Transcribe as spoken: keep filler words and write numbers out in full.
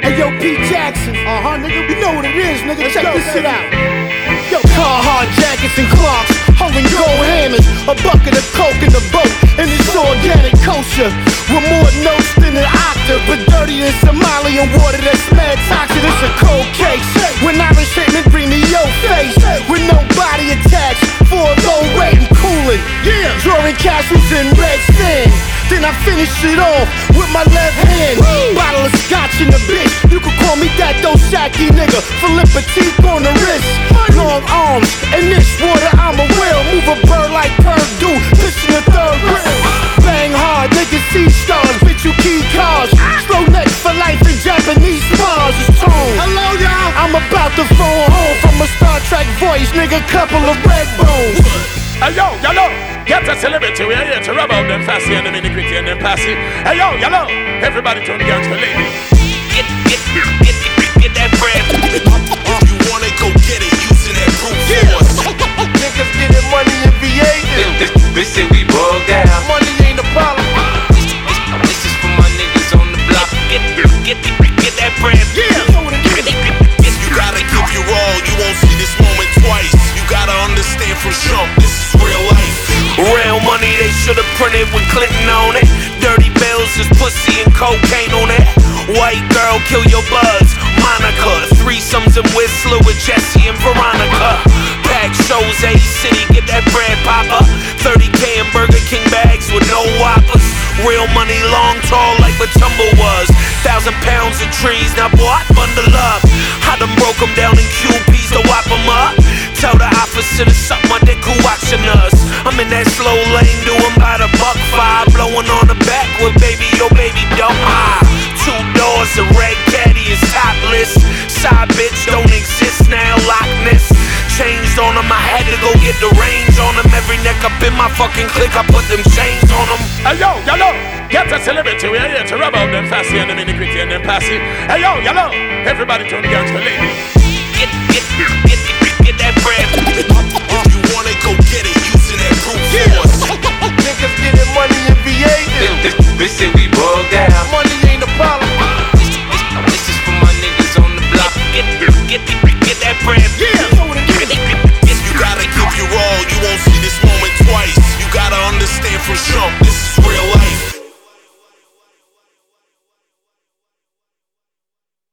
Hey yo, Pete Jackson. Uh-huh, nigga. You know what it is, nigga. Let's Check go, this shit baby. out. Yo, Carhartt jackets and Clarks, holding gold hammers, a bucket of coke in the boat, and it's organic kosher. With more notes than an octave, but dirty than Somalian water that's mad toxic. It's a cold case. When Irish hitmen bring me your face, with no body attached, for a low rate and cooling. Yeah, drawing castles in red sand. Then I finish it off with my left hand. Woo! Bottle of scotch in the bitch. You could call me that Dosaki nigga. Philippe Petit on the wrist. Long arms, and this water I'm a will. Move a bird like Purdue, pitching the third grill. Bang hard, niggas see stars, bitch you key cars. Slow neck for life in Japanese bars. It's tone. Hello, y'all. I'm about to phone home from a Star Trek voice, nigga. Couple of red bones. Hey yo, yellow, get a celebrity, we're here to rub out them fussy and them iniquity and them passy. Hey yo, yellow, everybody turn the gangster lady. Get, get, get, get, get, get that bread. If you want it, go get it, using that brute force. Niggas getting money in V A. This, this shit we bugged out. Money ain't a problem. This, this, this is for my niggas on the block. Get, get, get, get that bread. Yeah, you know what it is. You gotta give your all, you won't see this moment twice. You gotta understand from jump, this is real life. Real money they should've printed with Clinton on it. Dirty bills is pussy and cocaine on it. White girl, kill your buzz. Monica, threesomes and Whistler with Jesse and Veronica. Pack shows, A City, get that bread popper. thirty K in Burger King bags with no whoppers. Real money, long, tall, like Matumbo was. Thousand pounds of trees, now boy, I bundle up. I done broke them down in Q Ps to whop them up. Tell the opposite to suck my dick who watching us. I'm in that slow lane, doing by the buck five. Blowing on the back with baby, yo baby, dumb high. Two doors, a red caddy is topless. Side bitch don't exist now, Loch Ness. Changed on them, I had to go get the range on them. Every neck up in my fucking clique, I put them chains on them. Hey yo, yellow, get a celebrity, we're here to rub out them fussy and them iniquity and them passy. Hey yo, yellow, everybody turn the gangster lady. Get, get,